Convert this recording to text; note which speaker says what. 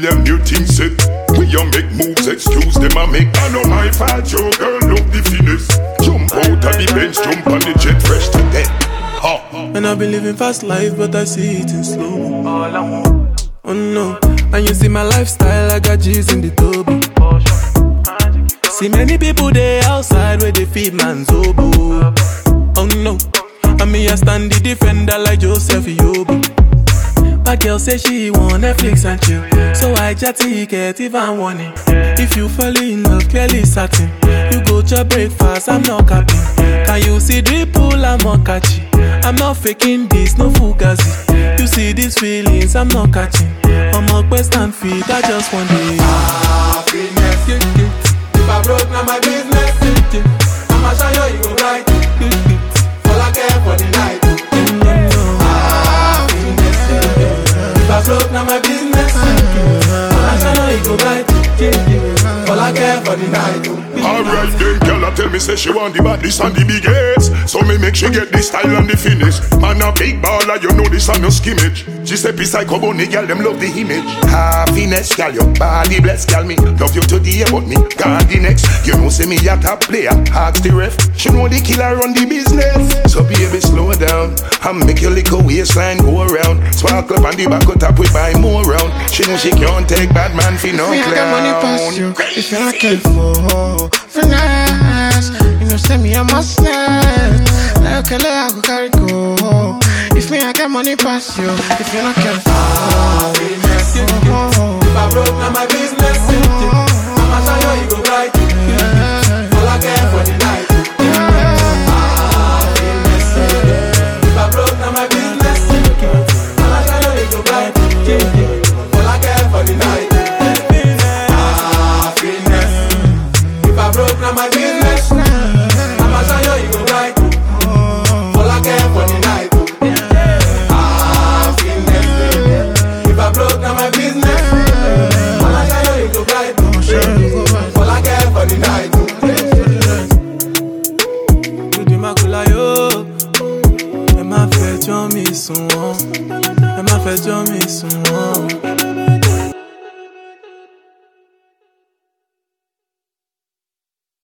Speaker 1: million new things set. We you make moves, excuse them I make. I know my fault, your girl love the finesse. Jump out of the bench, jump on the jet, fresh to death.
Speaker 2: And I've been living fast life, but I see it in slow. Oh no, and you see my lifestyle, I got G's in the turbo. See many people there outside where they feed man's oboe. Oh no, and me I stand the defender like Joseph Yobo. My girl say she want Netflix and chill, so I just ticket if I want it. If you fall in love, clearly satin. You go to breakfast, I'm not capping. Can you see the pool, I'm not catching. I'm not faking this, no fugazi. You see these feelings, I'm not catching. I'm up west and feet, I just want it.
Speaker 3: Happiness, if I broke, now my business. I'ma show you, you go right. All I care for the night. If I broke, now my business. I know you go right. All I care for the night.
Speaker 1: Alright then, girl, tell me say she want the badness and the biggest. So me make she get the style and the finish. Man a big baller, you know this and no skimmage. She say psycho bunny, girl, them love the image. Happiness, girl, your body blessed, girl, me love you today, but me gone the next. You know say me a top player, ask the ref. She know the killer run the business. So baby, slow down and make your little waistline go around. Swalk up on the back of top, we buy more round. She know she can't take bad man for no clown.
Speaker 4: Me I got money past you, if you're not careful. Finesse, you know say me I must net. Like a I go carry go. If me I got money past you, if you're not careful.
Speaker 3: Happiness, if I broke, now my business. I'ma show you, you go right. All I care for the night. Happiness, if I broke, now my business. I'ma show you, you go right. All I care for the night. Happiness, if I broke, now my business. I'ma show you, you go right. All I care for the night. Happiness, if I broke, now my business. I'ma show you, you go right. All I care for the night.
Speaker 2: Udi makula yo, ẹ má fẹjọ́ mi sùn wọ́n, ẹ má fẹjọ́ mi sùn wọ́n.